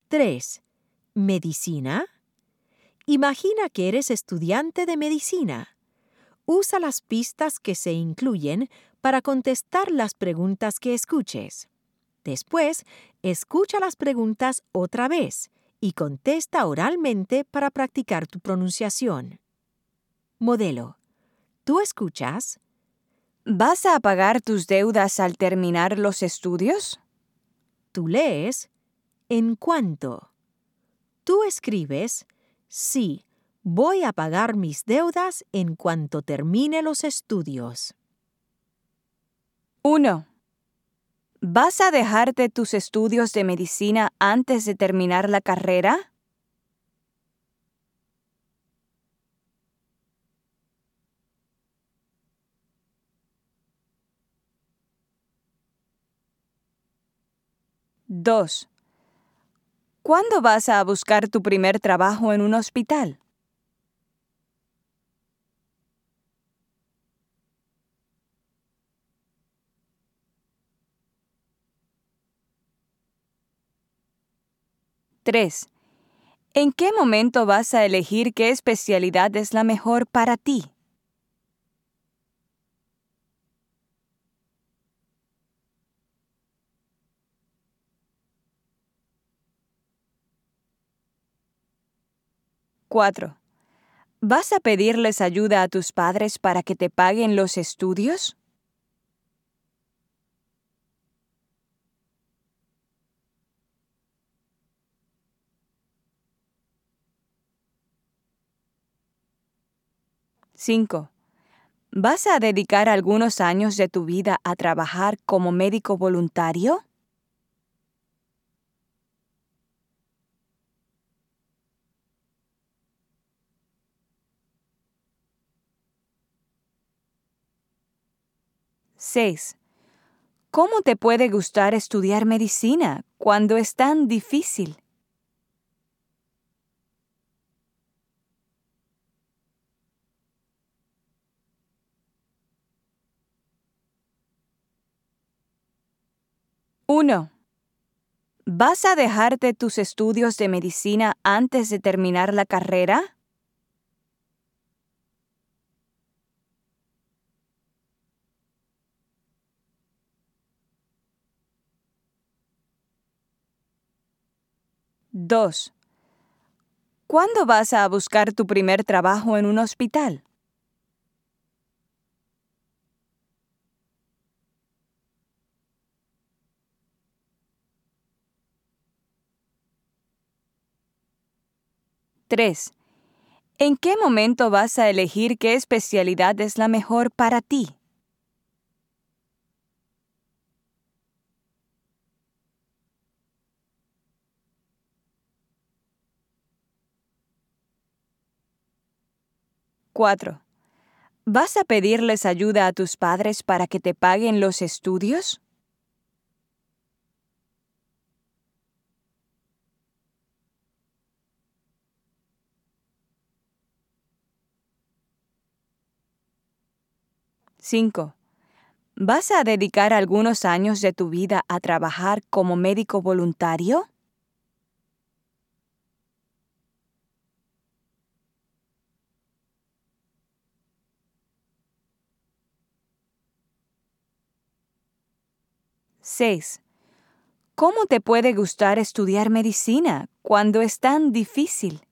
3. ¿Medicina? Imagina que eres estudiante de medicina. Usa las pistas que se incluyen para contestar las preguntas que escuches. Después, escucha las preguntas otra vez y contesta oralmente para practicar tu pronunciación. Modelo. ¿Tú escuchas? ¿Vas a pagar tus deudas al terminar los estudios? Tú lees. ¿En cuánto? Tú escribes. Sí, voy a pagar mis deudas en cuanto termine los estudios. 1. ¿Vas a dejarte tus estudios de medicina antes de terminar la carrera? 2. ¿Cuándo vas a buscar tu primer trabajo en un hospital? 3. ¿En qué momento vas a elegir qué especialidad es la mejor para ti? 4. ¿Vas a pedirles ayuda a tus padres para que te paguen los estudios? 5. ¿Vas a dedicar algunos años de tu vida a trabajar como médico voluntario? 6. ¿Cómo te puede gustar estudiar medicina cuando es tan difícil? 1. ¿Vas a dejarte tus estudios de medicina antes de terminar la carrera? 2. ¿Cuándo vas a buscar tu primer trabajo en un hospital? 3. ¿En qué momento vas a elegir qué especialidad es la mejor para ti? 4. ¿Vas a pedirles ayuda a tus padres para que te paguen los estudios? 5. ¿Vas a dedicar algunos años de tu vida a trabajar como médico voluntario? 6. ¿Cómo te puede gustar estudiar medicina cuando es tan difícil?